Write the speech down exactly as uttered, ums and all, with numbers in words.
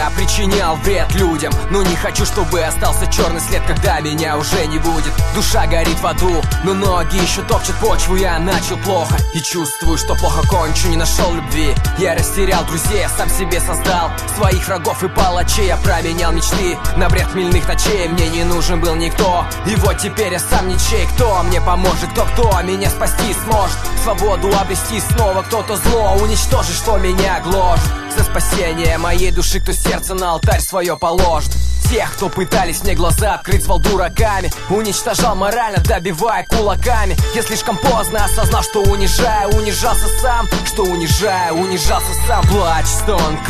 я причинял вред людям, но не хочу, чтобы остался черный след, когда меня уже не будет. Душа горит в аду, но ноги еще топчут почву. Я начал плохо и чувствую, что плохо кончу. Не нашел любви, я растерял друзей, я сам себе создал своих врагов и палачей. Я променял мечты на бред хмельных ночей. Мне не нужен был никто, и вот теперь я сам ничей. Кто мне поможет, кто, кто меня спасти сможет? Свободу обрести снова кто-то зло уничтожит, что меня гложет. За спасение моей души кто сердце на алтарь свое положит. Тех, кто пытались мне глаза открыть, звал дураками, уничтожал морально, добивая кулаками. Я слишком поздно осознал, что унижаю, унижался сам, что унижаю, унижался сам. Плач, стон,